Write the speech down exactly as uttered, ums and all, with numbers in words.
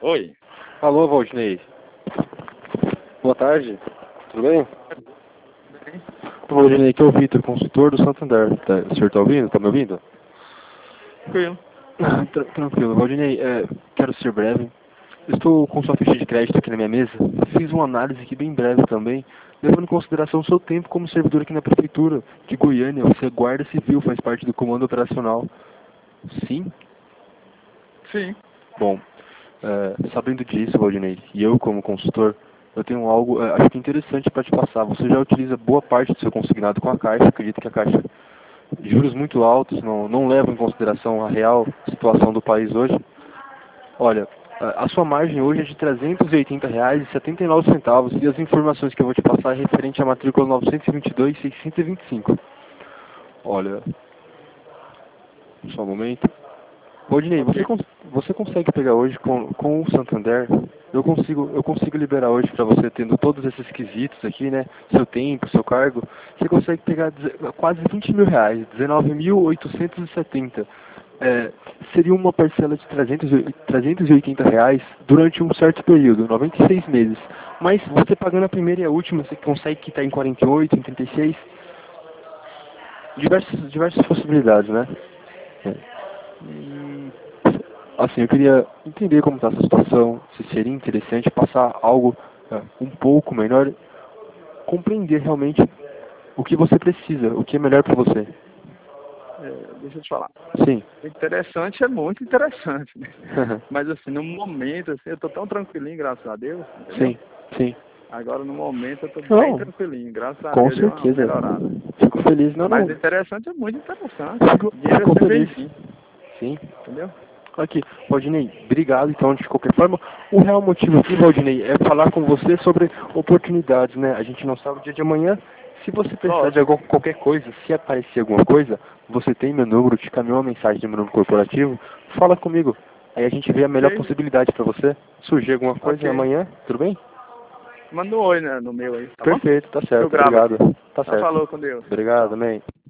Oi. Alô, Valdinei. Boa tarde. Tudo bem? Bem. Valdinei, aqui é o Vitor, consultor do Santander. Tá, o senhor está ouvindo? Está me ouvindo? Tranquilo. Ah, tra- tranquilo. Valdinei, é, quero ser breve. Estou com sua ficha de crédito aqui na minha mesa. Fiz uma análise aqui bem breve também, levando em consideração o seu tempo como servidor aqui na Prefeitura de Goiânia. Você é guarda civil, faz parte do comando operacional. Sim? Sim. Bom, é, sabendo disso, Valdinei, e eu como consultor, eu tenho algo, é, acho que interessante para te passar. Você já utiliza boa parte do seu consignado com a Caixa. Acredito que a Caixa, juros muito altos, não, não levam em consideração a real situação do país hoje. Olha, a a sua margem hoje é de trezentos e oitenta reais e setenta e nove centavos, e as informações que eu vou te passar é referente à matrícula novecentos e vinte e dois, seiscentos e vinte e cinco. Olha, só um momento. Valdinei, você, Ok. cons você consegue pegar hoje com, com o Santander? Eu consigo, eu consigo liberar hoje para você, tendo todos esses quesitos aqui, né? Seu tempo, seu cargo. Você consegue pegar deze- quase vinte mil reais, dezenove mil oitocentos e setenta. É, seria uma parcela de trezentos e trezentos e oitenta reais durante um certo período, noventa e seis meses. Mas você pagando a primeira e a última, você consegue quitar em quarenta e oito, em trinta e seis. Diversas, diversas possibilidades, né? É. Hum, Assim, eu queria entender como está essa situação, se seria interessante passar algo é, um pouco melhor, compreender realmente o que você precisa, o que é melhor para você. é, deixa eu te falar. Sim. Interessante é muito interessante, né? Mas assim, no momento, assim, eu tô tão tranquilinho, graças a Deus, entendeu? Sim, sim. Agora no momento eu tô bem Não, tranquilinho, graças a com Deus deu uma certeza. melhorada. Fico feliz, não, Mas não. interessante é muito interessante. Fico, Dinheiro é fico sempre feliz. bem-vindo, Sim. entendeu? Aqui, Valdinei, obrigado então de qualquer forma. O real motivo aqui, Valdinei, é falar com você sobre oportunidades, né? A gente não sabe o dia de amanhã. Se você precisar de Lógico. algum, qualquer coisa, se aparecer alguma coisa, você tem meu número, te caminhou uma mensagem do meu número corporativo, fala comigo. Aí a gente vê a melhor Ok, possibilidade para você. Surgir alguma coisa ok. amanhã, tudo bem? Manda um oi, né, no meu aí, tá bom? Perfeito, tá Que eu certo, gravo obrigado. aqui. Tá Então certo. falou com Deus. Obrigado, Tchau. amém.